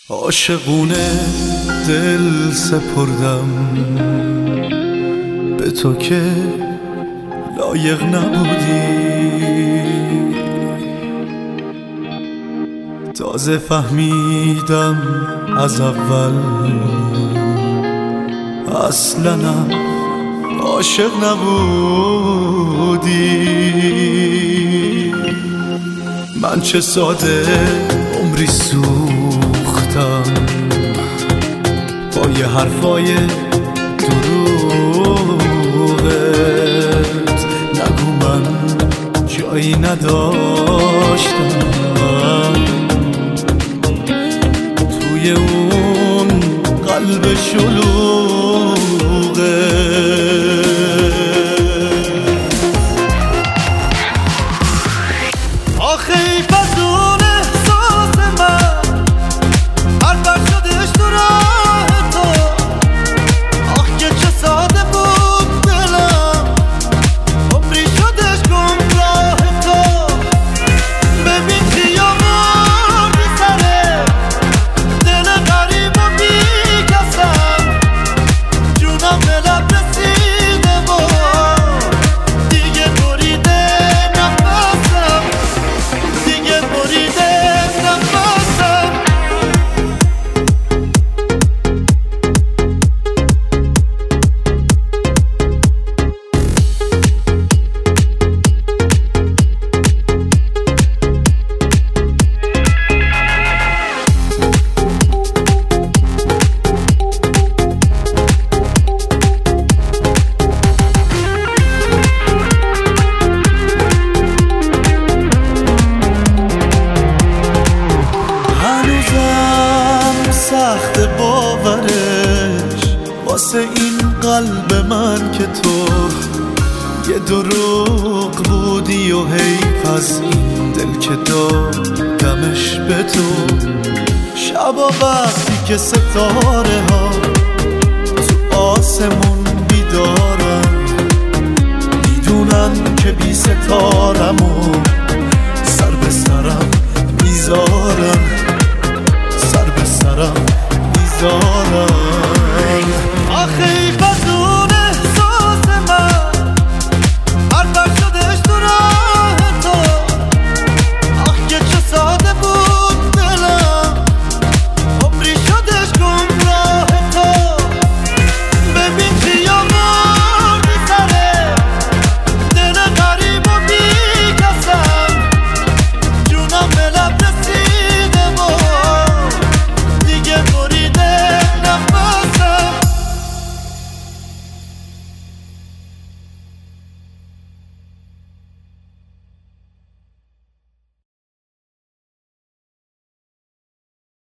عاشقونه دل سپردم به تو که لایق نبودی، تازه فهمیدم از اول اصلاً عاشق نبودی. من چه ساده عمری سوختم با یه حرفای دروغت، نگو من جایی نداشتم توی اون قلب شلوغت. آخه ای بدون احساس من هر بر شدش تو راه تو، آخ که چه ساده بود دلم عمری شدش گمراه تو. ببین خیابون بی سره دل غریب و بی کسم، جونم به لب رسیده و دیگه بریده نفسم، دیگه بریده نفسم. سخت باورش واسه این قلب من که تو یه دروغ بودی و حیف از این دل که دادمش به تو. شبا وقتی که ستاره ها تو آسمون بیدارن، میدونن که بی ستارم و سر به سرم میذارن.